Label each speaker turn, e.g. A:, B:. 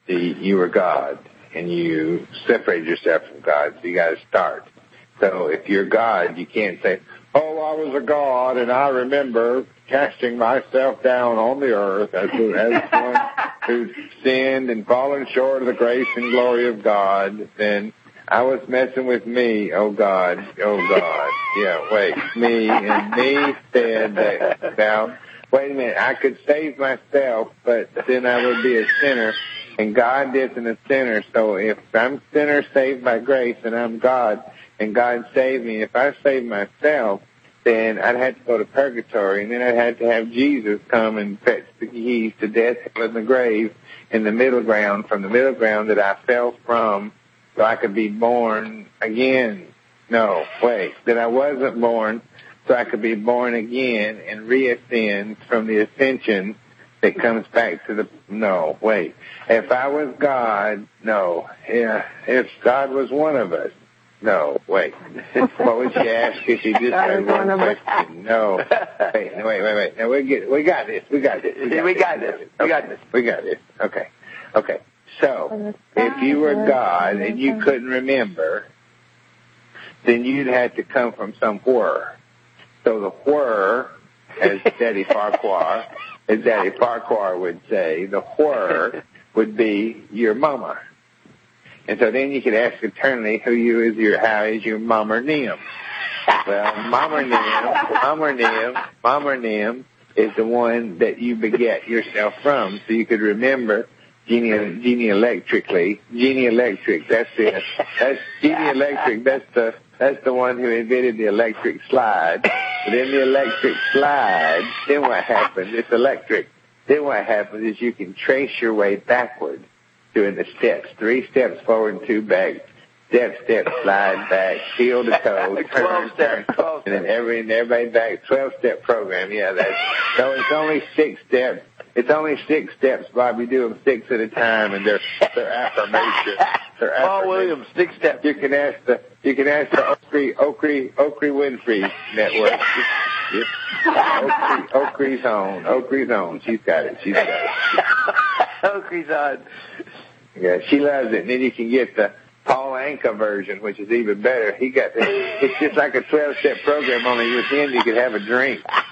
A: you were God, and you separated yourself from God, so you got to start. So if you're God, you can't say, oh, I was a God, and I remember casting myself down on the earth as one who sinned and fallen short of the grace and glory of God. Then I was messing with me, oh God. Yeah, wait, me said that. Now, wait a minute, I could save myself, but then I would be a sinner, and God isn't a sinner. So if I'm a sinner saved by grace and I'm God, and God saved me, if I save myself, then I'd have to go to purgatory, and then I'd have to have Jesus come and fetch the keys to death, hell, and the grave in the middle ground, from the middle ground that I fell from, so I could be born again. No, wait, that I wasn't born, so I could be born again and reascend from the ascension that comes back to the, no, wait. If I was God, no. Yeah, if God was one of us, no, wait. What would she ask if she just had one question? No. Wait. Now we got this. Okay. So, if you were God and you couldn't remember, then you'd have to come from some whir. So the whir, as Daddy Farquhar would say, the whir would be your mama. And so then you could ask eternally how is your mama Nim? Well, mama Nim is the one that you beget yourself from, so you could remember Geneelectric, that's it. That's Geneelectric, that's the one who invented the electric slide. But in the electric slide, then what happens? It's electric. Then what happens is you can trace your way backward, doing the steps, 3 steps forward and 2 back, step, slide back, heel to toe, turn, and then everybody back, 12-step program. Yeah, so it's only 6 steps. It's only 6 steps, Bob. You do them 6 at a time, and they're affirmation.
B: Paul Williams, 6 steps.
A: You can ask the Oakley Winfrey Network. Oakley's on. She's got it.
B: Oakley's on.
A: Yeah, she loves it. And then you can get the Paul Anka version, which is even better. It's just like a 12-step program, only within you could have a drink.